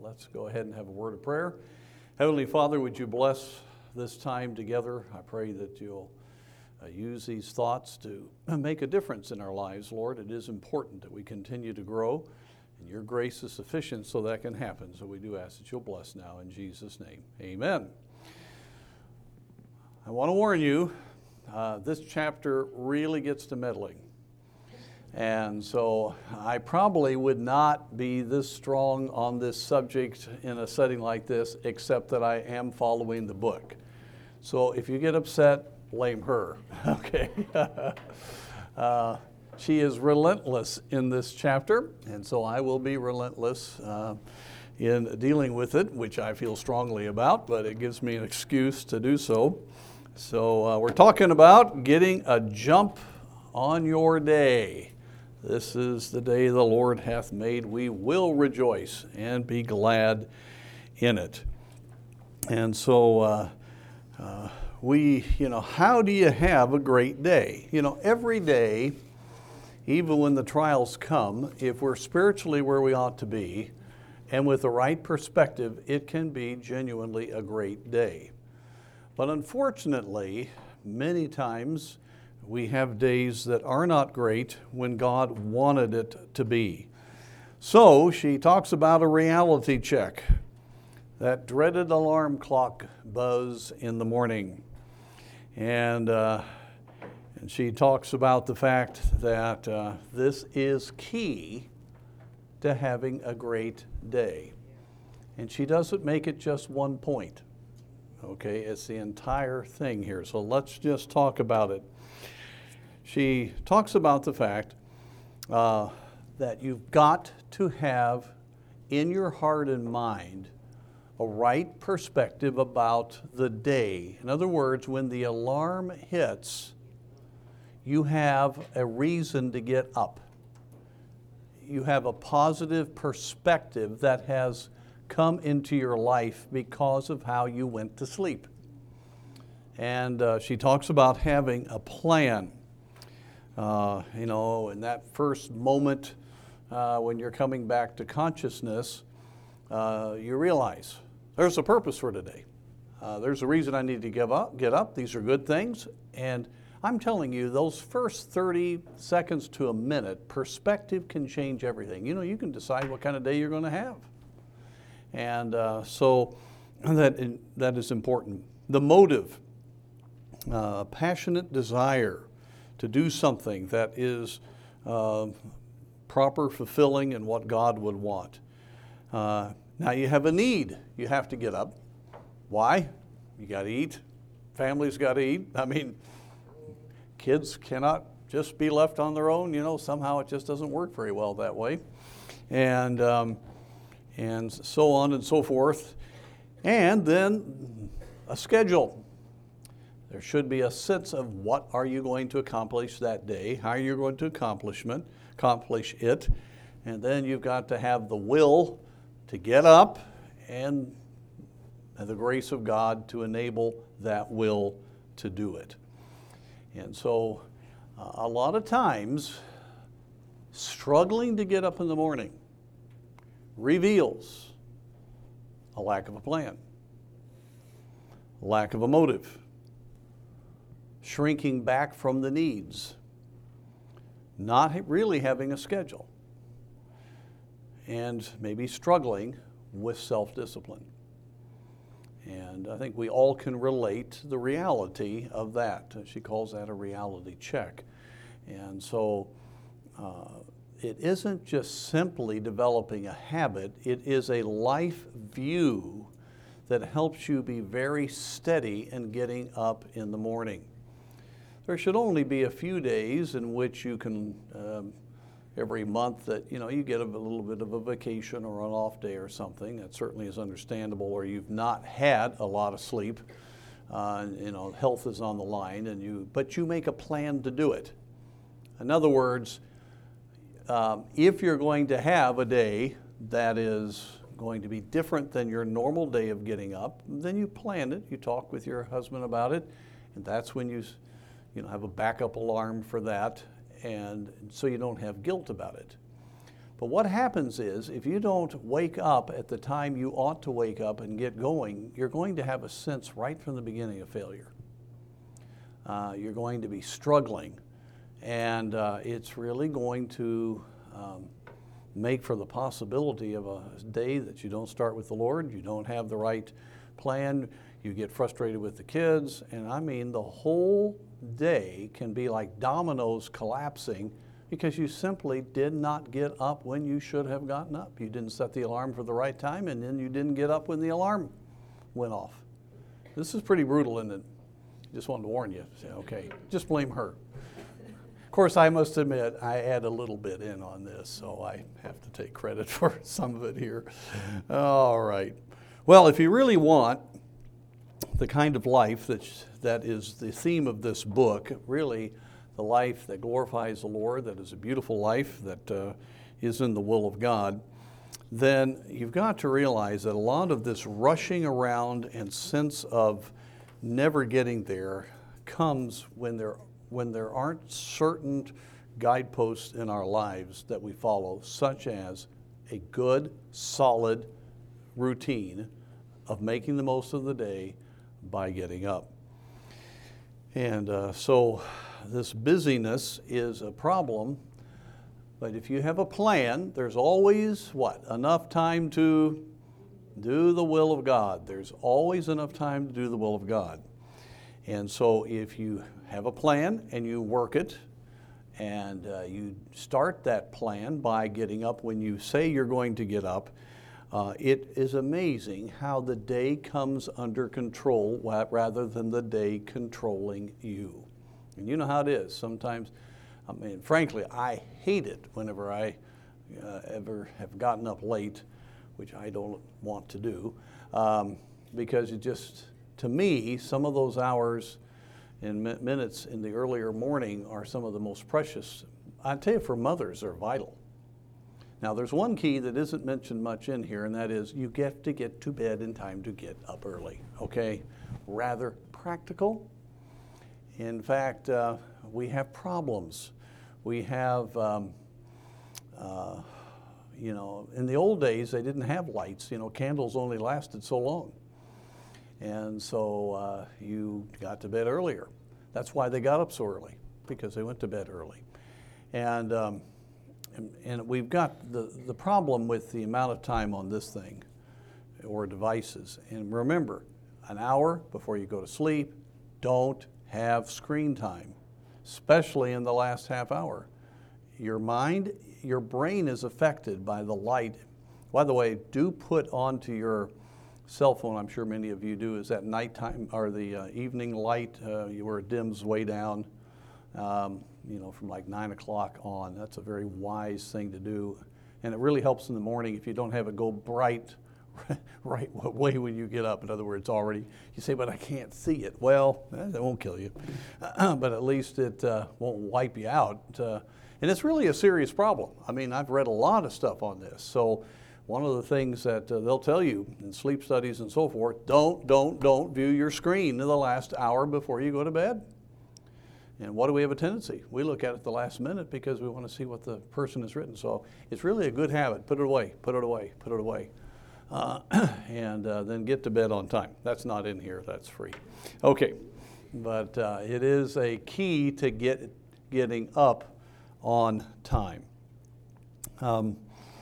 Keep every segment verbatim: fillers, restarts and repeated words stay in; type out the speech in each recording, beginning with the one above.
let's go ahead and have a word of prayer. Heavenly Father, would you bless this time together? I pray that you'll uh, use these thoughts to make a difference in our lives, Lord. It is important that we continue to grow, and your grace is sufficient so that can happen. So we do ask that you'll bless now in Jesus' name. Amen. I want to warn you, uh, this chapter really gets to meddling. And so I probably would not be this strong on this subject in a setting like this, except that I am following the book. So if you get upset, blame her, okay? uh, she is relentless in this chapter, and so I will be relentless uh, in dealing with it, which I feel strongly about, but it gives me an excuse to do so. So uh, we're talking about getting a jump on your day. This is the day the Lord hath made. We will rejoice and be glad in it. And so uh, uh, we, you know, how do you have a great day? You know, every day, even when the trials come, if we're spiritually where we ought to be and with the right perspective, it can be genuinely a great day. But unfortunately, many times, we have days that are not great when God wanted it to be. So she talks about a reality check, that dreaded alarm clock buzz in the morning. And, uh, and she talks about the fact that uh, this is key to having a great day. And she doesn't make it just one point. Okay, it's the entire thing here. So let's just talk about it. She talks about the fact uh, that you've got to have in your heart and mind a right perspective about the day. In other words, when the alarm hits, you have a reason to get up. You have a positive perspective that has come into your life because of how you went to sleep. And uh, she talks about having a plan. Uh, you know, in that first moment uh, when you're coming back to consciousness, uh, you realize there's a purpose for today. Uh, there's a reason I need to give up, get up. These are good things. And I'm telling you, those first thirty seconds to a minute, perspective can change everything. You know, you can decide what kind of day you're going to have. And uh, so that, that is important. The motive, uh, passionate desire to do something that is uh, proper, fulfilling, and what God would want. Uh, now you have a need. You have to get up. Why? You got to eat. Families got to eat. I mean, kids cannot just be left on their own. You know, somehow it just doesn't work very well that way. And, um, and so on and so forth. And then a schedule. There should be a sense of what are you going to accomplish that day, how are you going to accomplishment, accomplish it, and then you've got to have the will to get up and the grace of God to enable that will to do it. And so uh, a lot of times, struggling to get up in the morning reveals a lack of a plan, lack of a motive, shrinking back from the needs, not really having a schedule, and maybe struggling with self-discipline. And I think we all can relate to the reality of that. She calls that a reality check. And so uh, it isn't just simply developing a habit, it is a life view that helps you be very steady in getting up in the morning. There should only be a few days in which you can, um, every month that, you know, you get a little bit of a vacation or an off day or something. That certainly is understandable, or you've not had a lot of sleep. Uh, you know, health is on the line, and you, but you make a plan to do it. In other words, um, if you're going to have a day that is going to be different than your normal day of getting up, then you plan it. You talk with your husband about it, and that's when you you know, have a backup alarm for that, and so you don't have guilt about it. But what happens is, if you don't wake up at the time you ought to wake up and get going, you're going to have a sense right from the beginning of failure. Uh, you're going to be struggling, and uh, it's really going to um, make for the possibility of a day that you don't start with the Lord, you don't have the right plan, you get frustrated with the kids, and I mean the whole day can be like dominoes collapsing because you simply did not get up when you should have gotten up. You didn't set the alarm for the right time, and then you didn't get up when the alarm went off. This is pretty brutal, isn't it? Just wanted to warn you. Say, okay, just blame her. Of course, I must admit, I add a little bit in on this, so I have to take credit for some of it here. All right. Well, if you really want the kind of life that, that is the theme of this book, really the life that glorifies the Lord, that is a beautiful life that uh, is in the will of God, then you've got to realize that a lot of this rushing around and sense of never getting there comes when there, when there aren't certain guideposts in our lives that we follow, such as a good, solid routine of making the most of the day by getting up. And uh, so this busyness is a problem, but if you have a plan, there's always, what, enough time to do the will of God. There's always enough time to do the will of God. And so if you have a plan and you work it, and uh, you start that plan by getting up when you say you're going to get up, uh, it is amazing how the day comes under control rather than the day controlling you. And you know how it is. Sometimes, I mean, frankly, I hate it whenever I uh, ever have gotten up late, which I don't want to do, um, because it just, to me, some of those hours and mi- minutes in the earlier morning are some of the most precious. I tell you, for mothers, they're vital. Now, there's one key that isn't mentioned much in here, and that is you get to get to bed in time to get up early, okay? Rather practical. In fact, uh, we have problems. We have, um, uh, you know, in the old days, they didn't have lights. You know, candles only lasted so long. And so uh, you got to bed earlier. That's why they got up so early, because they went to bed early. And, um, and, and we've got the, the problem with the amount of time on this thing, or devices. And remember, an hour before you go to sleep, don't have screen time, especially in the last half hour. Your mind, your brain is affected by the light. By the way, do put onto your cell phone, I'm sure many of you do, is that nighttime or the uh, evening light uh, where it dims way down, um, you know, from like nine o'clock on. That's a very wise thing to do. And it really helps in the morning if you don't have it go bright right way when you get up. In other words, already, you say, but I can't see it. Well, that won't kill you, but at least it uh, won't wipe you out. Uh, and it's really a serious problem. I mean, I've read a lot of stuff on this. So one of the things that uh, they'll tell you in sleep studies and so forth, don't, don't, don't view your screen in the last hour before you go to bed. And what do we have a tendency? We look at it the last minute because we want to see what the person has written. So it's really a good habit. Put it away, put it away, put it away. Uh, and uh, then get to bed on time. That's not in here, that's free. Okay, but uh, it is a key to get getting up on time. Um,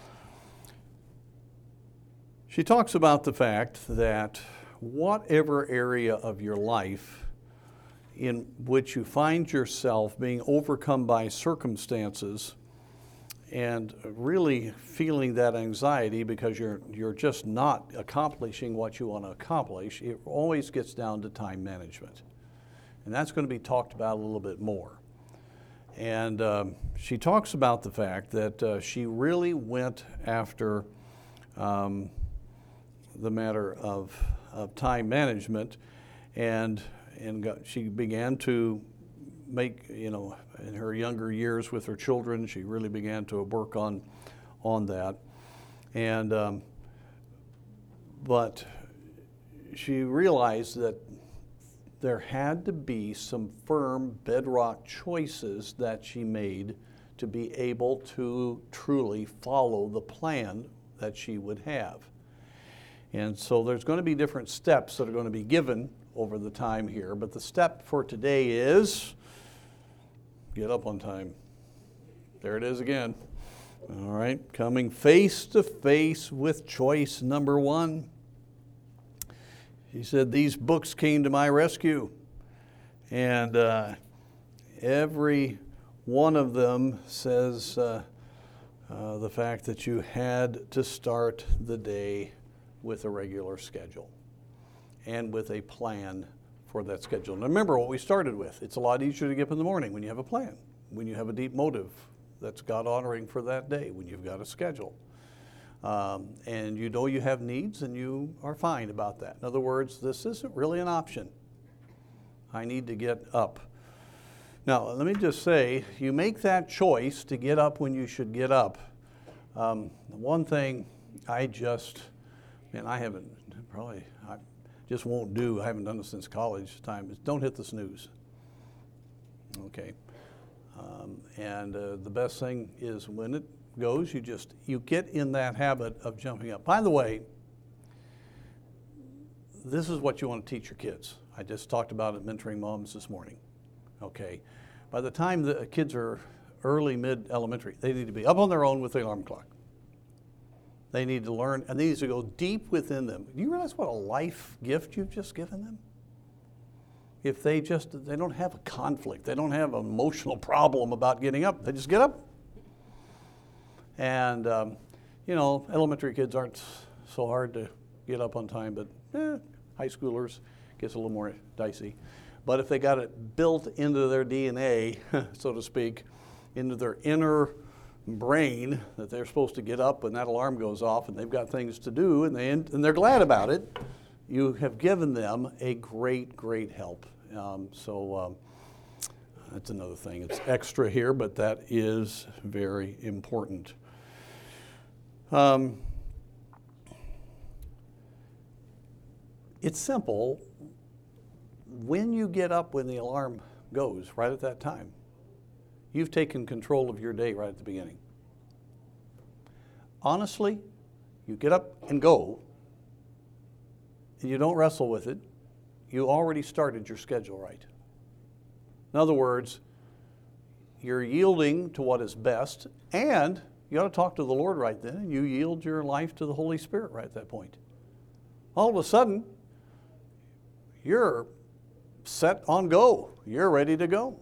she talks about the fact that whatever area of your life in which you find yourself being overcome by circumstances and really feeling that anxiety because you're you're just not accomplishing what you want to accomplish, it always gets down to time management. And that's going to be talked about a little bit more. And um, she talks about the fact that uh, she really went after um, the matter of, of time management, and, and got, she began to make, you know, in her younger years with her children, she really began to work on on that. And um, but she realized that there had to be some firm bedrock choices that she made to be able to truly follow the plan that she would have. And so there's going to be different steps that are going to be given over the time here, but the step for today is get up on time. There it is again. All right, coming face to face with choice number one. He said, these books came to my rescue. And uh, every one of them says uh, uh, the fact that you had to start the day with a regular schedule and with a plan for that schedule. Now remember what we started with. It's a lot easier to get up in the morning when you have a plan, when you have a deep motive that's God-honoring for that day, when you've got a schedule. Um, and you know you have needs and you are fine about that. In other words, this isn't really an option. I need to get up. Now, let me just say, you make that choice to get up when you should get up. Um, one thing I just, man, I haven't, probably, I just won't do, I haven't done it since college time, is don't hit the snooze. Okay. Um, and uh, the best thing is when it goes, you just, you get in that habit of jumping up. By the way, this is what you want to teach your kids. I just talked about it mentoring moms this morning. Okay. By the time the kids are early, mid, elementary, they need to be up on their own with the alarm clock. They need to learn, and they need to go deep within them. Do you realize what a life gift you've just given them? If they just, they don't have a conflict, they don't have an emotional problem about getting up, they just get up. And, um, you know, elementary kids aren't so hard to get up on time, but eh, high schoolers gets a little more dicey. But if they got it built into their D N A, so to speak, into their inner brain that they're supposed to get up when that alarm goes off and they've got things to do and, they, and they're glad about it, you have given them a great, great help. Um, so um, that's another thing. It's extra here, but that is very important. Um, it's simple. When you get up when the alarm goes, right at that time, you've taken control of your day right at the beginning. Honestly, you get up and go, and you don't wrestle with it. You already started your schedule right. In other words, you're yielding to what is best, and you ought to talk to the Lord right then, and you yield your life to the Holy Spirit right at that point. All of a sudden, you're set on go. You're ready to go.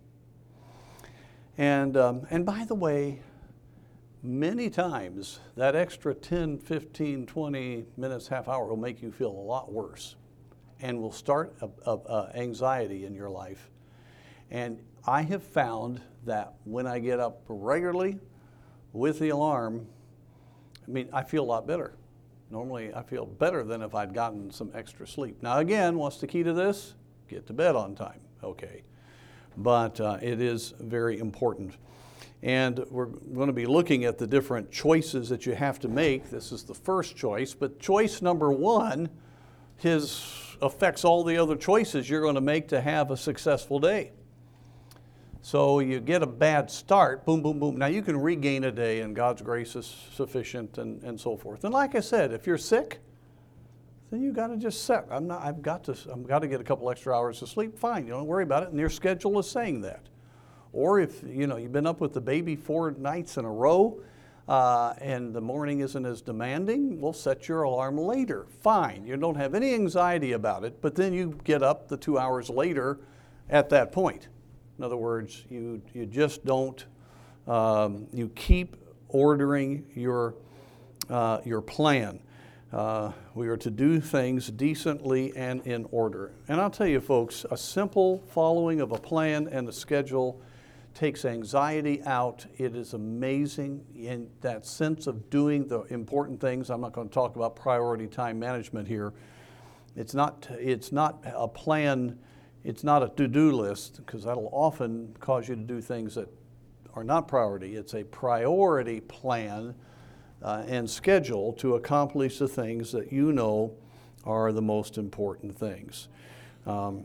And, um, and by the way, many times that extra ten, fifteen, twenty minutes, half hour will make you feel a lot worse and will start a, a, a anxiety in your life. And I have found that when I get up regularly with the alarm, I mean, I feel a lot better. Normally, I feel better than if I'd gotten some extra sleep. Now, again, what's the key to this? Get to bed on time, okay. But uh, it is very important. And we're going to be looking at the different choices that you have to make. This is the first choice, but choice number one his affects all the other choices you're going to make to have a successful day. So you get a bad start, boom, boom, boom. Now you can regain a day and God's grace is sufficient and, and so forth. And like I said, if you're sick, then you got to just set. I'm not, I've got to, I've got to get a couple extra hours of sleep. Fine, you don't worry about it. And your schedule is saying that. Or if, you know, you've been up with the baby four nights in a row uh, and the morning isn't as demanding, we'll set your alarm later. Fine, you don't have any anxiety about it, but then you get up the two hours later at that point. In other words, you, you just don't, um, you keep ordering your, uh, your plan. Uh, we are to do things decently and in order. And I'll tell you folks, a simple following of a plan and a schedule takes anxiety out. It is amazing in that sense of doing the important things. I'm not going to talk about priority time management here. It's not, it's not a plan, it's not a to-do list, because that'll often cause you to do things that are not priority. It's a priority plan uh, and schedule to accomplish the things that you know are the most important things. Um,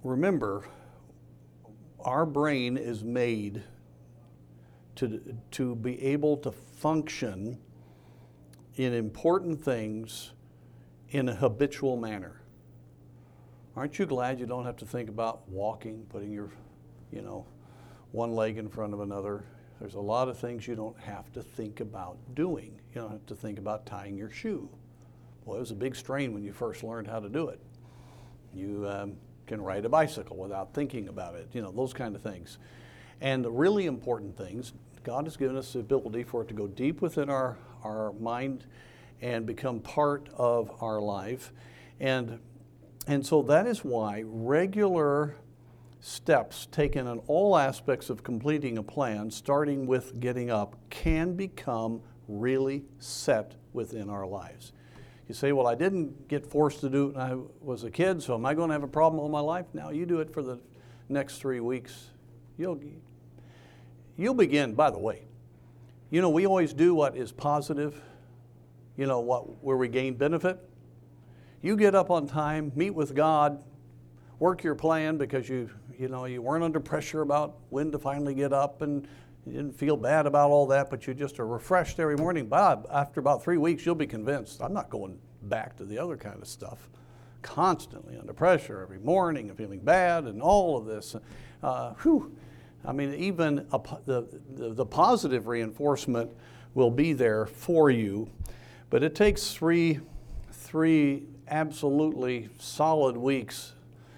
remember, our brain is made to, to be able to function in important things in a habitual manner. Aren't you glad you don't have to think about walking, putting your, you know, one leg in front of another? There's a lot of things you don't have to think about doing. You don't have to think about tying your shoe. Well, it was a big strain when you first learned how to do it. You um, can ride a bicycle without thinking about it, you know, those kind of things. And the really important things, God has given us the ability for it to go deep within our, our mind and become part of our life. And, and so that is why regular steps taken in all aspects of completing a plan, starting with getting up, can become really set within our lives. You say, well, I didn't get forced to do it when I was a kid, so am I going to have a problem all my life? Now, you do it for the next three weeks. You'll, you'll begin, by the way, you know, we always do what is positive, you know, what where we gain benefit. You get up on time, meet with God, work your plan because you, you know, you weren't under pressure about when to finally get up, and you didn't feel bad about all that, but you just are refreshed every morning. Bob, after about three weeks, you'll be convinced, I'm not going back to the other kind of stuff. Constantly under pressure every morning and feeling bad and all of this. Uh, whew. I mean, even a, the, the, the positive reinforcement will be there for you, but it takes three, three absolutely solid weeks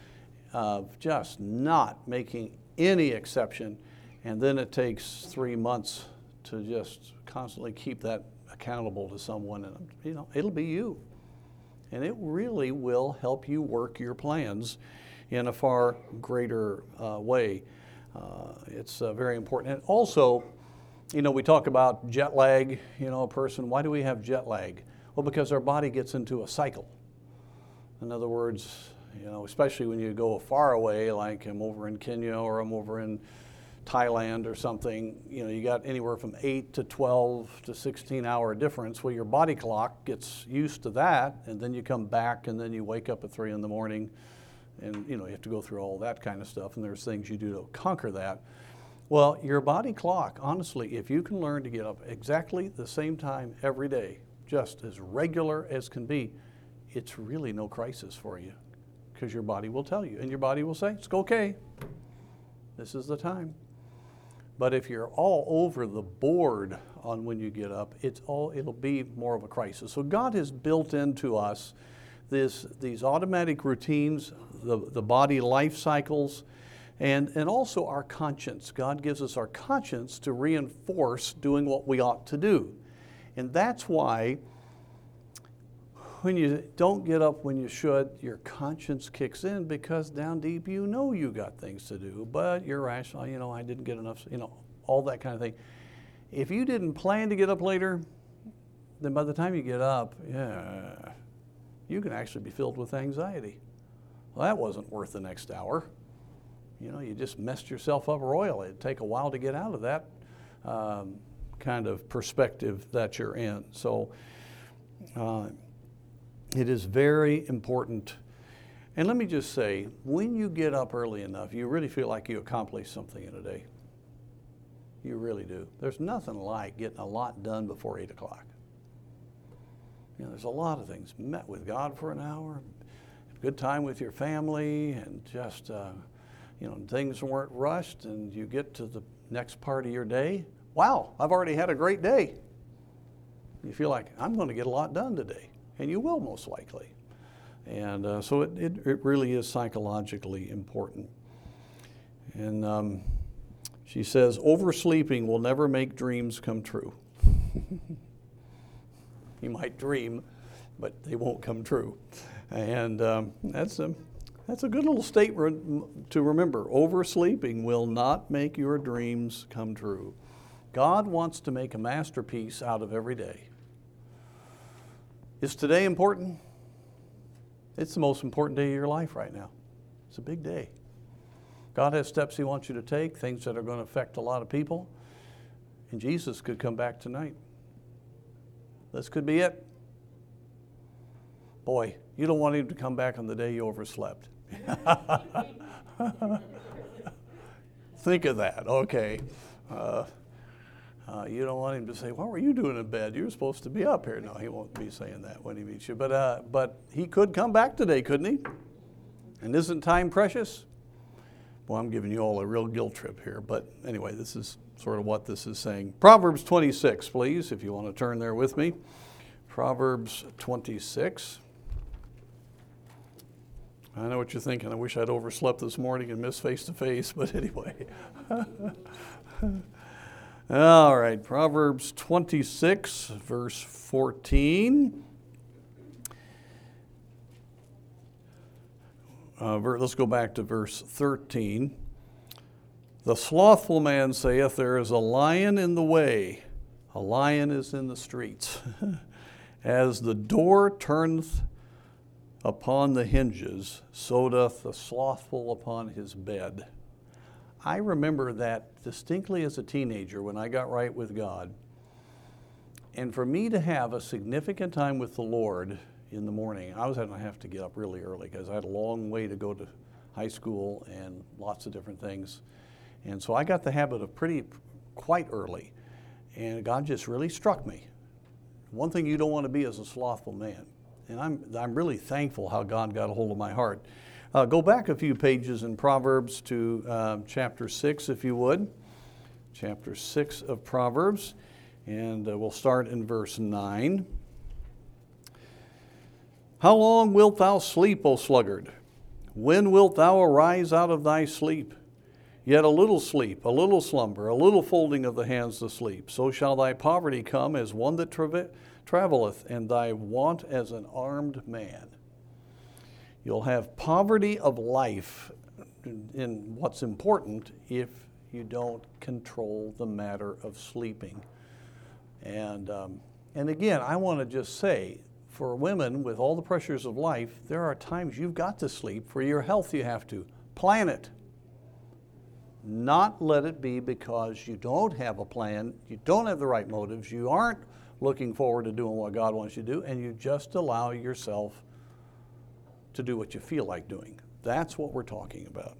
of just not making any exception, and then it takes three months to just constantly keep that accountable to someone, and you know, it'll be you. And it really will help you work your plans in a far greater uh, way. Uh, it's uh, very important. And also, you know, we talk about jet lag, you know, a person, why do we have jet lag? Well, because our body gets into a cycle. In other words, you know, especially when you go far away, like I'm over in Kenya or I'm over in Thailand or something, you know, you got anywhere from eight to twelve to sixteen hour difference. Well, your body clock gets used to that, and then you come back and then you wake up at three in the morning, and you know, you have to go through all that kind of stuff, and there's things you do to conquer that. Well, your body clock, honestly, if you can learn to get up exactly the same time every day, just as regular as can be, it's really no crisis for you, because your body will tell you, and your body will say, it's okay, this is the time. But if you're all over the board on when you get up, it's all, it'll be more of a crisis. So God has built into us this, these automatic routines, the, the body life cycles, and, and also our conscience. God gives us our conscience to reinforce doing what we ought to do. And that's why when you don't get up when you should, your conscience kicks in, because down deep you know you got things to do, but you're rational, you know, I didn't get enough, you know, all that kind of thing. If you didn't plan to get up later, then by the time you get up, yeah, you can actually be filled with anxiety. Well, that wasn't worth the next hour. You know, you just messed yourself up royally. It'd take a while to get out of that um, kind of perspective that you're in. So, uh, it is very important. And let me just say, when you get up early enough, you really feel like you accomplished something in a day. You really do. There's nothing like getting a lot done before eight o'clock. You know, there's a lot of things. Met with God for an hour, good time with your family, and just, uh, you know, things weren't rushed, and you get to the next part of your day. Wow, I've already had a great day. You feel like, I'm going to get a lot done today. And you will, most likely. And uh, so it, it, it really is psychologically important. And um, she says, oversleeping will never make dreams come true. You might dream, but they won't come true. And um, that's, a, that's a good little statement to remember. Oversleeping will not make your dreams come true. God wants to make a masterpiece out of every day. Is today important? It's the most important day of your life right now. It's a big day. God has steps He wants you to take, things that are going to affect a lot of people. And Jesus could come back tonight. This could be it. Boy, you don't want Him to come back on the day you overslept. Think of that, okay. Uh, uh, you don't want him to say, what were you doing in bed? You were supposed to be up here. No, he won't be saying that when he meets you. But, uh, but he could come back today, couldn't he? And isn't time precious? Well, I'm giving you all a real guilt trip here. But anyway, this is sort of what this is saying. Proverbs twenty-six, please, if you want to turn there with me. Proverbs twenty-six. I know what you're thinking. I wish I'd overslept this morning and missed face-to-face, but anyway. All right, Proverbs twenty-six, verse fourteen. Uh, let's go back to verse thirteen. The slothful man saith, there is a lion in the way. A lion is in the streets. As the door turneth upon the hinges, so doth the slothful upon his bed. I remember that distinctly as a teenager when I got right with God. And for me to have a significant time with the Lord in the morning, I was going to have to get up really early because I had a long way to go to high school and lots of different things. And so I got the habit of pretty, quite early. And God just really struck me. One thing you don't want to be is a slothful man. And I'm, I'm really thankful how God got a hold of my heart. Uh, go back a few pages in Proverbs to uh, chapter six, if you would. Chapter six of Proverbs. And uh, we'll start in verse nine. How long wilt thou sleep, O sluggard? When wilt thou arise out of thy sleep? Yet a little sleep, a little slumber, a little folding of the hands to sleep. So shall thy poverty come as one that tra- traveleth, and thy want as an armed man. You'll have poverty of life in what's important if you don't control the matter of sleeping. And, um, and again, I want to just say, for women with all the pressures of life, there are times you've got to sleep. For your health, you have to. Plan it. Not let it be because you don't have a plan, you don't have the right motives, you aren't looking forward to doing what God wants you to do, and you just allow yourself to do what you feel like doing. That's what we're talking about.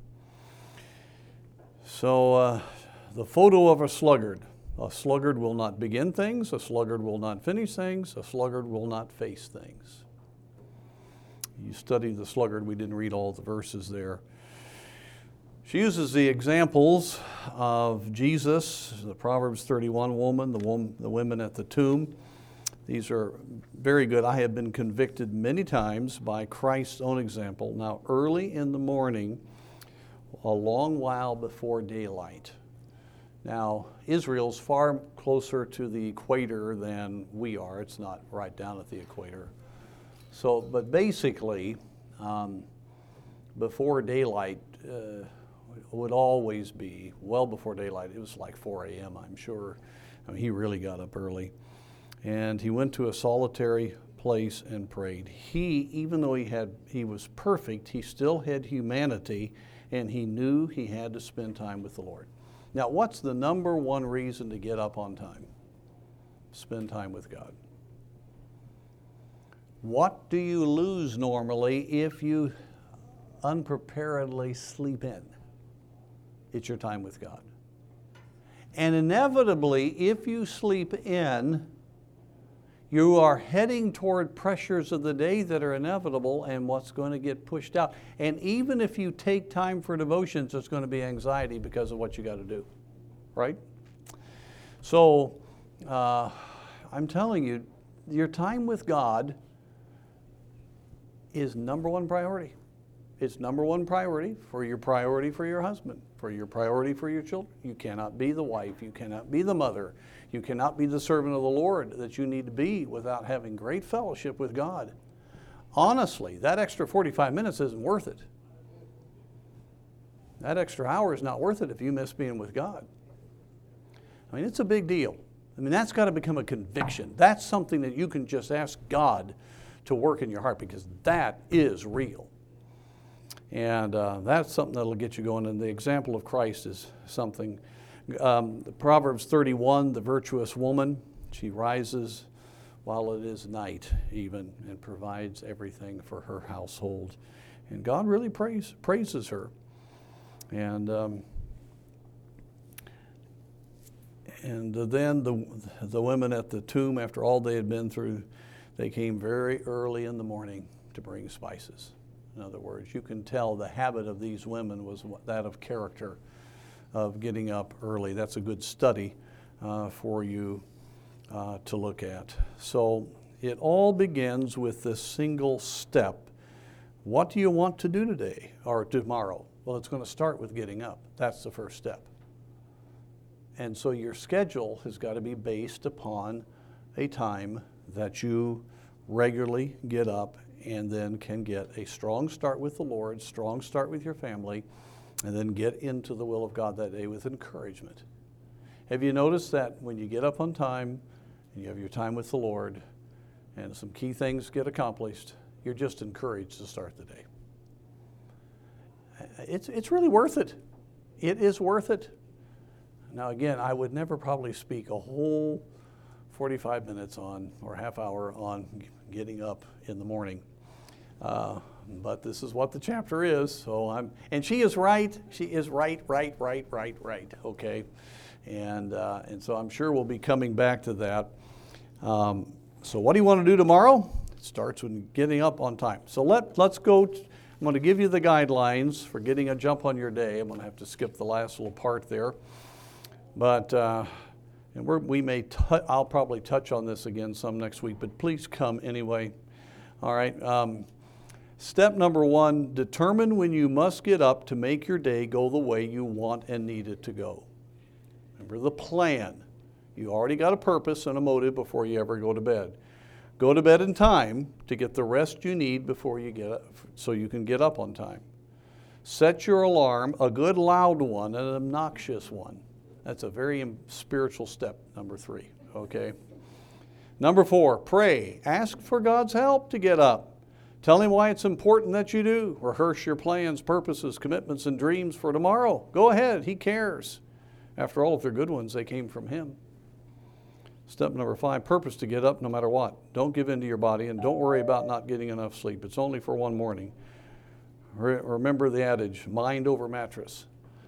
So uh, the photo of a sluggard. A sluggard will not begin things, a sluggard will not finish things, a sluggard will not face things. You study the sluggard, we didn't read all the verses there. She uses the examples of Jesus, the Proverbs thirty-one woman, the woman, the women at the tomb. These are very good. I have been convicted many times by Christ's own example. Now, early in the morning, a long while before daylight. Now, Israel's far closer to the equator than we are. It's not right down at the equator. So, but basically, um, before daylight, uh, would always be well before daylight. It was like four a.m., I'm sure. I mean, he really got up early. And he went to a solitary place and prayed. He, even though he had he was perfect, he still had humanity, and he knew he had to spend time with the Lord. Now, what's the number one reason to get up on time? Spend time with God. What do you lose normally if you unpreparedly sleep in? It's your time with God. And inevitably, if you sleep in, you are heading toward pressures of the day that are inevitable and what's going to get pushed out. And even if you take time for devotions, there's going to be anxiety because of what you got to do, right? So uh, I'm telling you, your time with God is number one priority. It's number one priority for your priority for your husband, for your priority for your children. You cannot be the wife, you cannot be the mother, you cannot be the servant of the Lord that you need to be without having great fellowship with God. Honestly, that extra forty-five minutes isn't worth it. That extra hour is not worth it if you miss being with God. I mean, it's a big deal. I mean, that's got to become a conviction. That's something that you can just ask God to work in your heart, because that is real. And uh, that's something that'll get you going. And the example of Christ is something. Um, Proverbs thirty-one, the virtuous woman, she rises while it is night even and provides everything for her household. And God really praise, praises her. And um, and then the the women at the tomb, after all they had been through, they came very early in the morning to bring spices. In other words, you can tell the habit of these women was that of character, of getting up early. That's a good study uh, for you uh, to look at. So it all begins with this single step. What do you want to do today or tomorrow? Well, it's going to start with getting up. That's the first step. And so your schedule has got to be based upon a time that you regularly get up and then can get a strong start with the Lord, strong start with your family, and then get into the will of God that day with encouragement. Have you noticed that when you get up on time and you have your time with the Lord and some key things get accomplished, you're just encouraged to start the day? It's, it's really worth it. It is worth it. Now, again, I would never probably speak a whole forty-five minutes on, or half hour on getting up in the morning. Uh, but this is what the chapter is. So I'm, and she is right. She is right, right, right, right, right. Okay, and uh, and so I'm sure we'll be coming back to that. Um, so what do you want to do tomorrow? It starts with getting up on time. So let let's go. T- I'm going to give you the guidelines for getting a jump on your day. I'm going to have to skip the last little part there, but. Uh, And we're, we may, t- I'll probably touch on this again some next week, but please come anyway. All right. Um, step number one, determine when you must get up to make your day go the way you want and need it to go. Remember the plan. You already got a purpose and a motive before you ever go to bed. Go to bed in time to get the rest you need before you get up, so you can get up on time. Set your alarm, a good loud one, an obnoxious one. That's a very spiritual step, number three, okay? Number four, pray. Ask for God's help to get up. Tell Him why it's important that you do. Rehearse your plans, purposes, commitments, and dreams for tomorrow. Go ahead. He cares. After all, if they're good ones, they came from Him. Step number five, purpose to get up no matter what. Don't give in to your body, and don't worry about not getting enough sleep. It's only for one morning. Re- remember the adage, mind over mattress.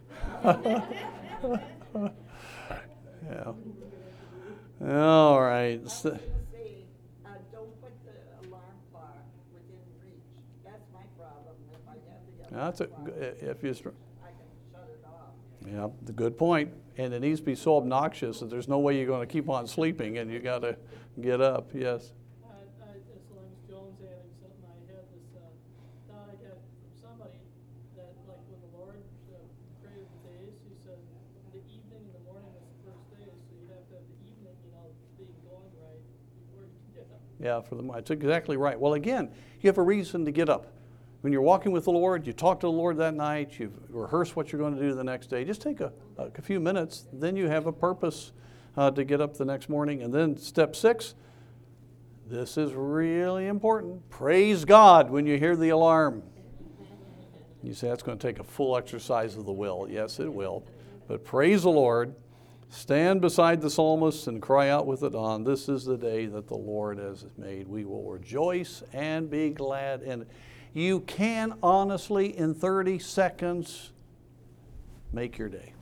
Yeah. All right. I was going to say, uh, don't put the alarm clock within reach. That's my problem. If I have the alarm That's a, clock, if you, I can shut it off. yeah, the good point. And it needs to be so obnoxious that there's no way you're going to keep on sleeping, and you got to get up. Yes. I, I, as long as Joan's adding something, I had this uh, thought I got from somebody that, like, when the Lord uh, created the days, He said the evening and the morning was the first day, so you have to have the evening, you know, being going right before you can get up. Yeah, for the that's exactly right. Well, again, you have a reason to get up. When you're walking with the Lord, you talk to the Lord that night, you rehearse what you're going to do the next day. Just take a, a few minutes, then you have a purpose uh, to get up the next morning. And then step six, this is really important. Praise God when you hear the alarm. You say that's going to take a full exercise of the will. Yes, it will. But praise the Lord. Stand beside the psalmist and cry out with the dawn. This is the day that the Lord has made. We will rejoice and be glad in it. You can honestly, in thirty seconds, make your day.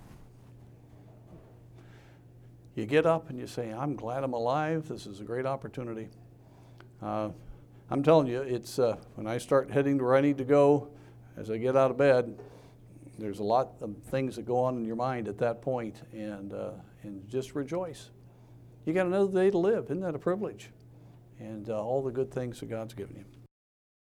You get up and you say, I'm glad I'm alive. This is a great opportunity. Uh, I'm telling you, it's uh, when I start heading to where I need to go, as I get out of bed, there's a lot of things that go on in your mind at that point, and, uh, and just rejoice. You got another day to live. Isn't that a privilege? And uh, all the good things that God's given you.